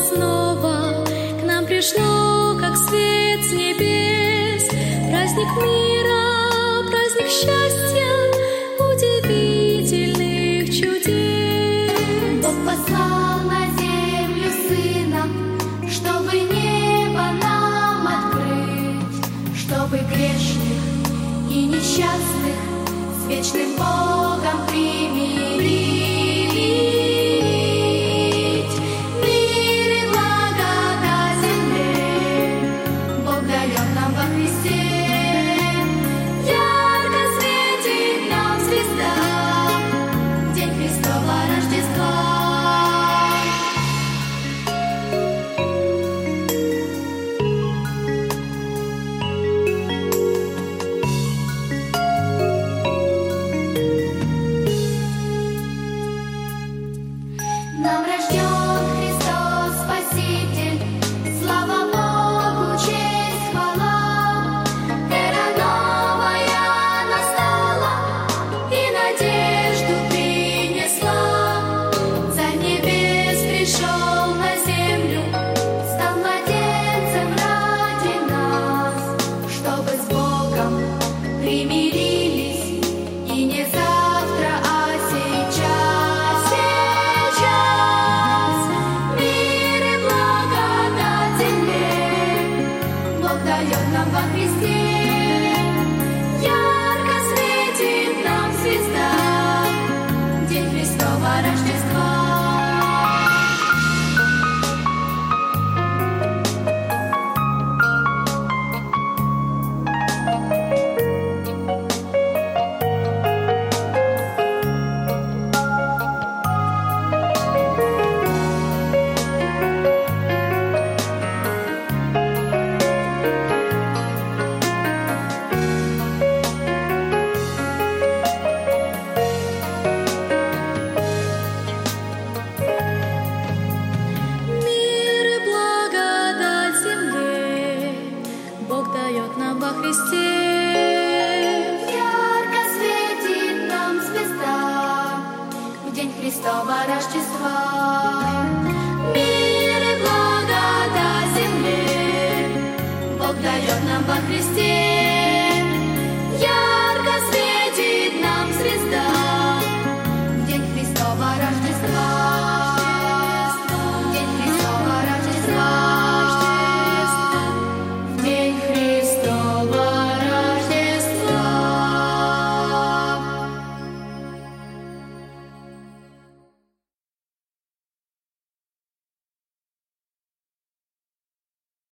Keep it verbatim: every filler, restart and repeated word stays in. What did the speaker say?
снова к нам пришло, как свет с небес. Праздник мира, праздник счастья, удивительных чудес. Бог послал на землю Сына, чтобы небо нам открыть, чтобы грешных и несчастных с вечным Богом примирить. Мир и благо на земле Бог дает нам во Христе. Ярко светит нам звезда в день Христова Рождества. Нам рожден Христос Спаситель, слава Богу, честь, хвала. Эра новая настала и надежду принесла. Царь небес пришел на землю, стал младенцем ради нас, чтобы с Богом примирились и не завтра, а сейчас. Сейчас мир и благодать земле Бог дает нам во Христе. Ярко светит нам звезда в день Христова Рождества. Мир и благодать земле Бог дает нам во Христе. Ярко светит нам звезда в день Христова Рождества. Мир и благодать земле Бог дает нам во Христе.